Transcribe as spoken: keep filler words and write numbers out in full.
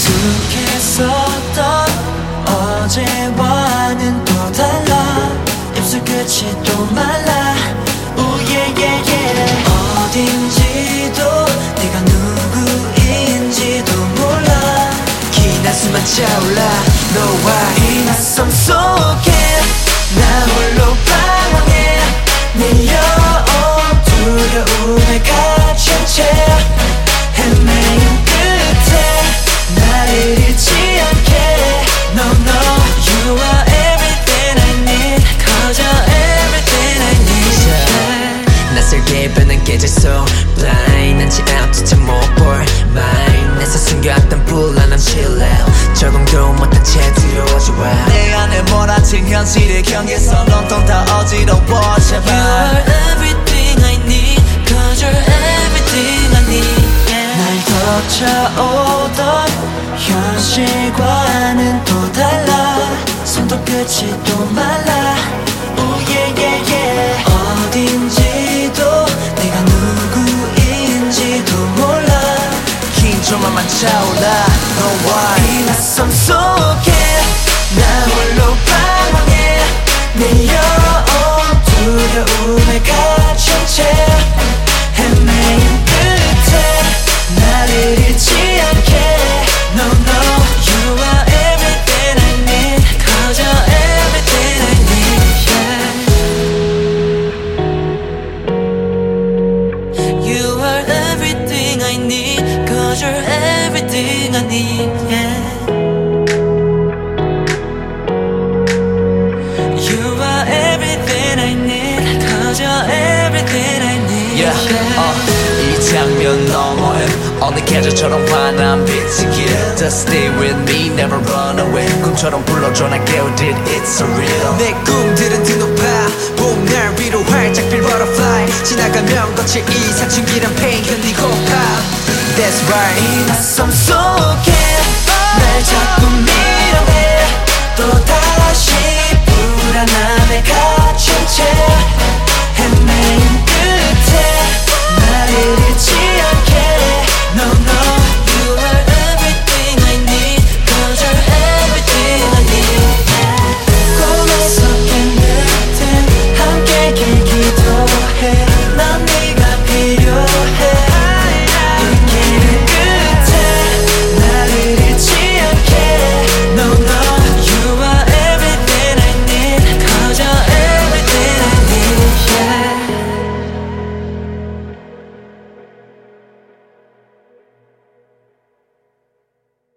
익숙했었던 어제와는 또 달라. 입술 끝이 또 말라. 오예예예. 어딘지도 네가 누구인지도 몰라. 긴 한숨만 차올라. 너와 이 낯선 속에 나 홀로 방황해. 밀려온 두려움에 갇힌 채 헤매는 끝에 나를 잃지 않게. No no, you are everything I need. Cause you're everything I need. yeah. 낯설게 변한 계절 속 Blind 한치 앞뒤차 못볼 Mind 내서 숨겨왔던 불안함 chill out 적응도 못한 채 두려워져 내 안에 몰아친 현실의 경계선 온통 다 어지러워 제발. You are everything I need. Cause you're everything I need. yeah. 날 덮쳐오던 현실과는 또 달라. 손톱 끝이 또 말라. 오예예예. 어딘지도 네가 누구인지도 몰라. 긴 조망만 차올라. 너와 이 낯선 속에 나 홀로 방황해. 밀려온 두려움에 갇힌 채 헤매는 끝에 나를 잃지 않게. No no, you are everything I need. Cause you're everything I need. yeah. You are everything I need. Cause you're everything I need. yeah. You are everything I need. Cause you're everything I need. yeah. yeah. 어, 이 장면 너머에 어느 계절처럼 환한 빛이 길. Just stay with me, never run away. 꿈처럼 불러줘 날 깨우듯 it's so real. 내 꿈들은 드높아 봄날 위로 활짝 필 butterfly. 지나가면 거칠 이 사춘기란 pain 견디고 가. That's right. 이 낯선 속에